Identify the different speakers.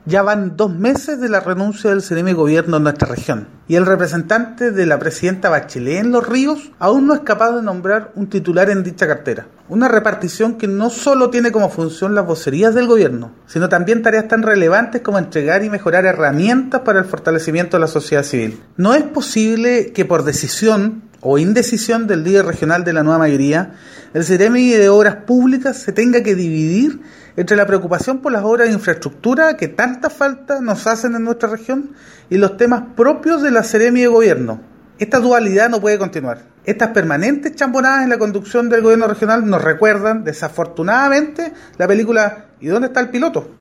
Speaker 1: Ya van 2 meses de la renuncia del Ceremi de Gobierno en nuestra región y el representante de la presidenta Bachelet en Los Ríos aún no es capaz de nombrar un titular en dicha cartera. Una repartición que no solo tiene como función las vocerías del gobierno, sino también tareas tan relevantes como entregar y mejorar herramientas para el fortalecimiento de la sociedad civil. No es posible que por decisión o indecisión del líder regional de la nueva mayoría, el Ceremi de Obras Públicas se tenga que dividir entre la preocupación por las obras de infraestructura que tanta falta nos hacen en nuestra región y los temas propios de la Ceremi de Gobierno. Esta dualidad no puede continuar. Estas permanentes chambonadas en la conducción del gobierno regional nos recuerdan, desafortunadamente, la película ¿Y dónde está el piloto?